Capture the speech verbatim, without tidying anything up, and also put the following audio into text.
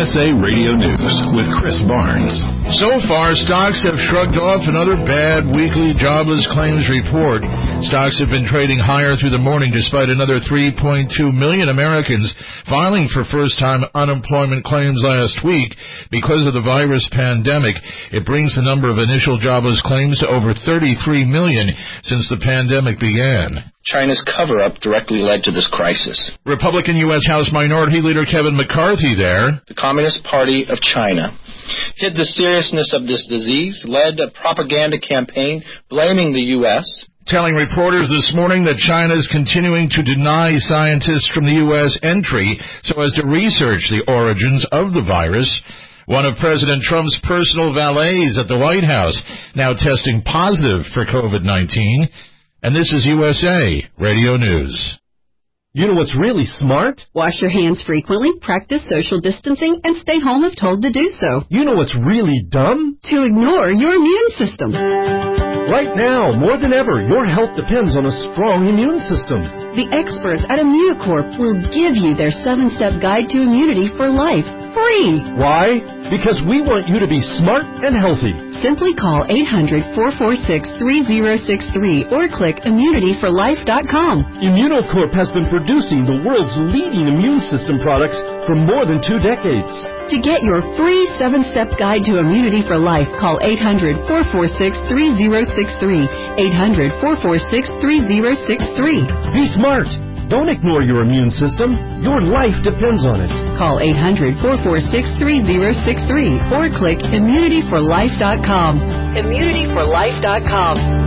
S A Radio News with Chris Barnes. So far, stocks have shrugged off another bad weekly jobless claims report. Stocks have been trading higher through the morning despite another three point two million Americans filing for first-time unemployment claims last week because of the virus pandemic. It brings the number of initial jobless claims to over thirty-three million since the pandemic began. China's cover-up directly led to this crisis. Republican U S House Minority Leader Kevin McCarthy there. The Communist Party of China hid the seriousness of this disease, led a propaganda campaign blaming the U S, telling reporters this morning that China is continuing to deny scientists from the U S entry so as to research the origins of the virus. One of President Trump's personal valets at the White House now testing positive for COVID nineteen. And this is U S A Radio News. You know what's really smart? Wash your hands frequently, practice social distancing, and stay home if told to do so. You know what's really dumb? To ignore your immune system. Right now, more than ever, your health depends on a strong immune system. The experts at Immunocorp will give you their seven-step guide to immunity for life, free. Why? Because we want you to be smart and healthy. Simply call eight hundred, four four six, three zero six three or click immunity for life dot com. Immunocorp has been producing the world's leading immune system products for more than two decades. To get your free seven-step guide to immunity for life, call eight hundred, four four six, three zero six three, eight hundred, four four six, three zero six three. Be smart. Don't ignore your immune system. Your life depends on it. Call eight hundred, four four six, three zero six three or click immunity for life dot com. immunity for life dot com.